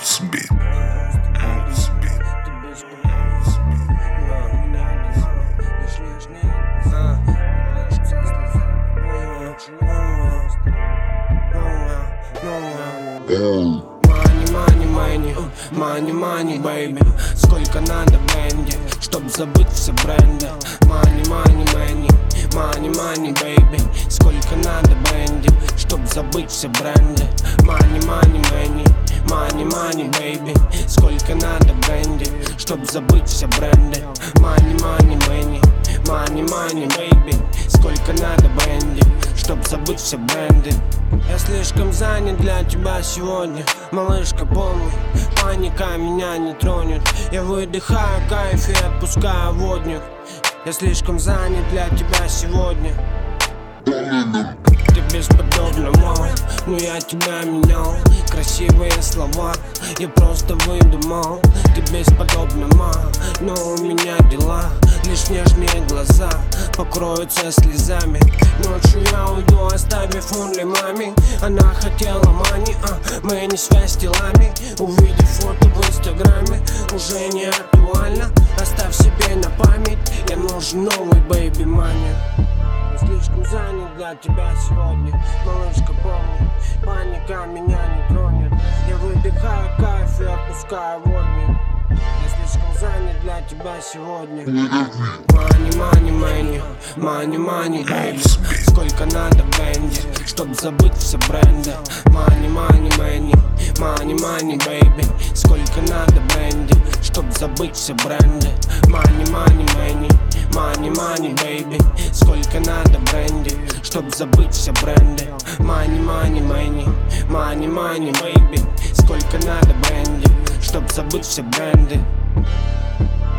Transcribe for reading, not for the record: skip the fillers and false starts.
Beat. Money, money, baby. Сколько надо бенди, чтоб забыть все бренды. Money, money, money, money, money, baby. Сколько надо бенди, чтоб забыть все бренды. Money, money, money, money, money, baby. Сколько надо бренди, чтоб забыть все бренды. Money, money, money, money, money, baby. Сколько надо бренди, чтоб забыть все бренды. Я слишком занят для тебя сегодня, малышка, помни, паника меня не тронет. Я выдыхаю кайф и отпускаю водник. Я слишком занят для тебя сегодня. Ты бесподобна, мол, но я тебя менял. Красивые слова, я просто выдумал. Ты бесподобна, ма, но у меня дела. Лишь нежные глаза покроются слезами. Ночью я уйду, оставив only маме. Она хотела мани, мы не связь телами. Увидев фото в инстаграме, уже не актуально. Оставь себе на память, я нужен новый бэйби мани. Я слишком занят для тебя сегодня, малышка, помни, паника меня не тронет. Я выдыхаю кайф и отпускаю водник. Я слишком занят для тебя сегодня. Money, money, money, money, money, baby. Сколько надо бенди, чтоб забыть все бренды. Money, money, money, money, money, baby. Сколько надо бенди, чтоб забыть все бренды. Money, money, money, money, money, baby. Сколько надо бренди, чтоб забыть все бренды. Money, money, money, money, money, baby. Сколько надо бренди, чтоб забыть все бренды.